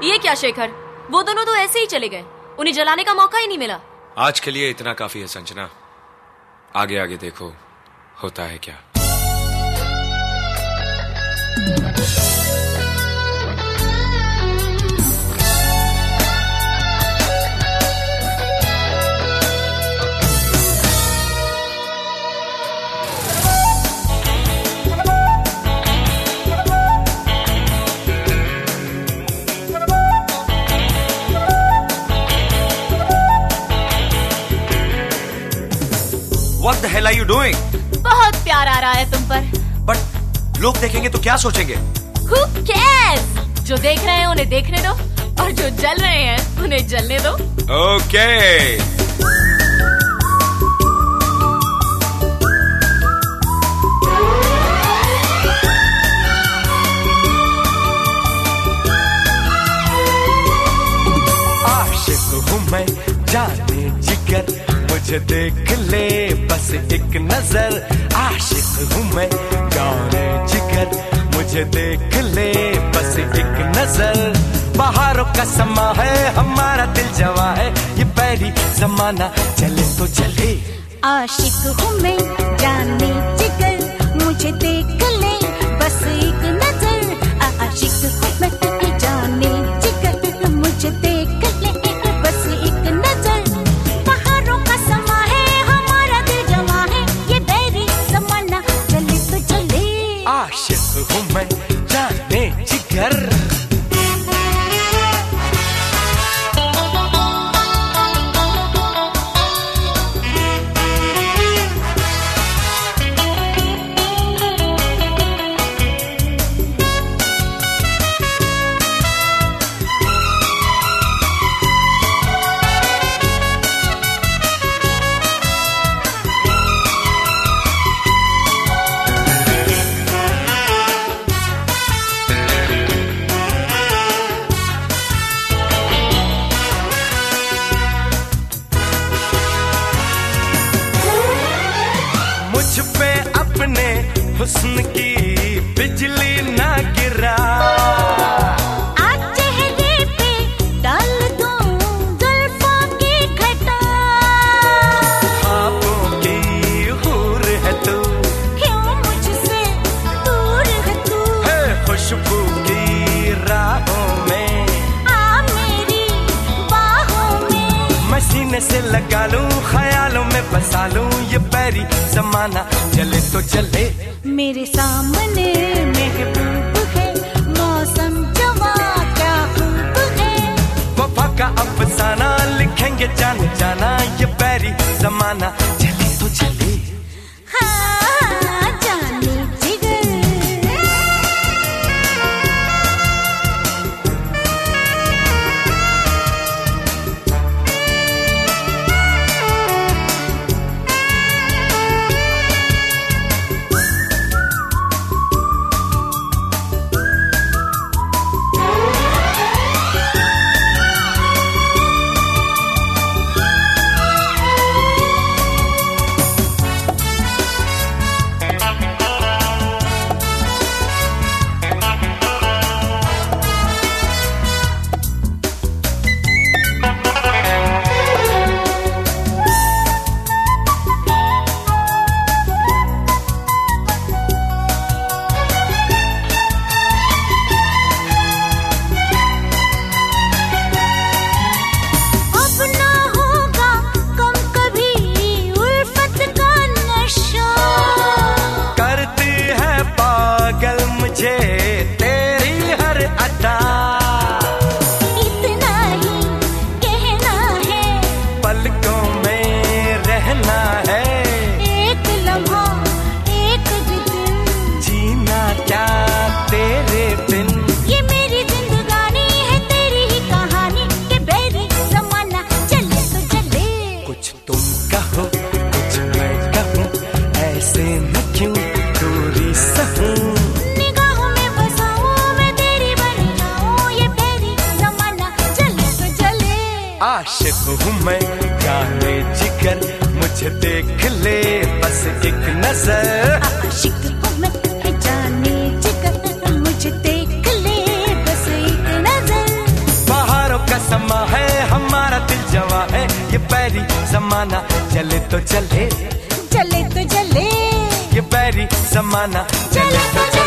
ये क्या शेखर, वो दोनों तो ऐसे ही चले गए, उन्हें जलाने का मौका ही नहीं मिला। आज के लिए इतना काफी है संजना, आगे आगे देखो होता है क्या। What the hell are you doing? बहुत प्यार आ रहा है तुम पर। But लोग देखेंगे तो क्या सोचेंगे? Who cares? जो देख रहे हैं उन्हें देखने दो, और जो जल रहे हैं उन्हें जलने दो। Okay. आशिक हूँ मैं जाने जिगर, मुझे देख ले बस एक नजर। आशिक हूँ मैं जाने जिगर, मुझे देख ले बस एक नजर। बहारों का समा है हमारा दिल जवा है, ये पैरी जमाना चले तो चले। आशिक हूँ मैं जाने जिगर, मुझे देख ले बस एक नजर। आशिक हूँ मैं जाने जिगर, मुझे देख ले बस एक नजर। बहारों का समा है हमारा दिल जवा है, ये बैरी जमाना चले तो चले। आशिक हूँ मैं जाने जिगर। मुझ पे अपने हुस्न की बिजली ना गिरा। आज चेहरे पे डाल दूं जुल्फों की घटा। ख्वाबों की हूर है तू, क्यों मुझसे दूर है तू। है खुशबू की राहों में, आ मेरी बाहों में। मैं सीने से लगा लूं ख्यालों में बसा लूं, ये पैरी जमाना चले तो चले। मेरे सामने महबूब है, मौसम जवा क्या खूब है। वफा का अफसाना लिखेंगे जाने जाना, ये पैरी जमाना चले तो चले। हाँ जाने जिगर। आशिक हूँ मैं जाने जिगर, मुझे देख ले बस एक नजर। आशिक हूँ मैं जाने जिगर, मुझे देख ले बस एक नजर। ये पैरी जमाना, चले तो चले, चले तो चले, ये पैरी जमाना, चले तो चले।